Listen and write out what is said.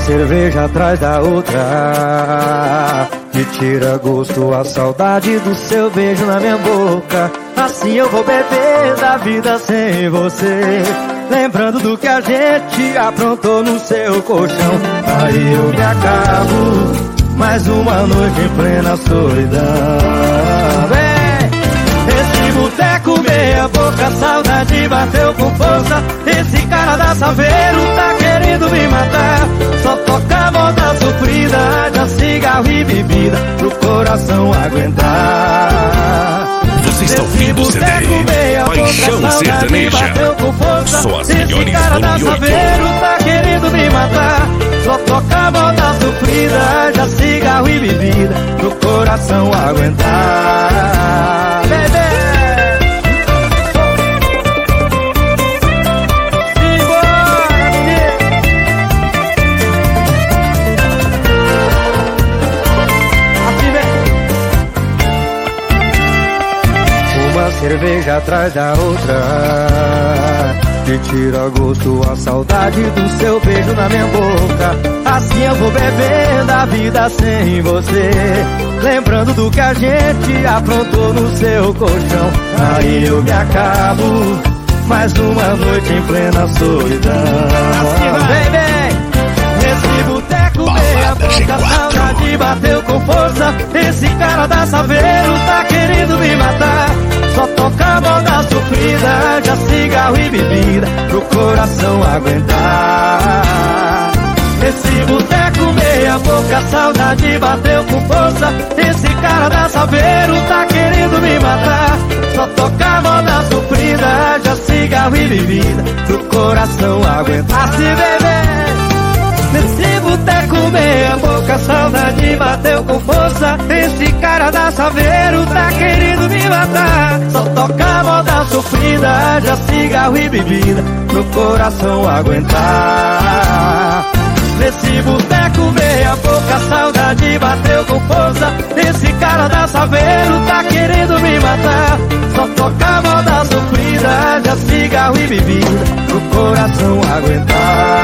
cerveja atrás da outra, me tira gosto a saudade do seu beijo na minha boca. Assim eu vou beber da vida sem você, lembrando do que a gente aprontou no seu colchão. Aí eu me acabo, mais uma noite em plena solidão. Esse boteco meia boca, saudade bateu com força. Esse cara da Saveiro tá querendo me matar. Só toca moda sofrida, já cigarro e bebida pro coração aguentar. Você está ouvindo o CD Paixão Sertaneja. Só as esse melhores cara da volume 8. Saveiro tá querendo me matar. Só toca moda sofrida, já cigarro e bebida pro coração aguentar. Bebê! Cerveja atrás da outra, que tira gosto a saudade do seu beijo na minha boca. Assim eu vou bebendo a vida sem você, lembrando do que a gente aprontou no seu colchão. Aí eu me acabo, mais uma noite em plena solidão. Assim vai, bem, nesse boteco meia boca, saudade bateu com força. Esse cara da Saveiro tá querendo me matar. Só toca moda sofrida, já cigarro e bebida pro coração aguentar. Esse boteco meia boca, saudade bateu com força. Esse cara da Saveiro tá querendo me matar. Só toca moda sofrida, já cigarro e bebida pro coração aguentar. Se beber nesse boteco meia boca, saudade bateu com força. Esse cara da Saveiro tá querendo me matar. Só toca moda sofrida, já cigarro e bebida pro coração aguentar. Nesse boteco meia boca, saudade bateu com força. Esse cara da Saveiro tá querendo me matar. Só toca moda sofrida, já cigarro e bebida pro coração aguentar.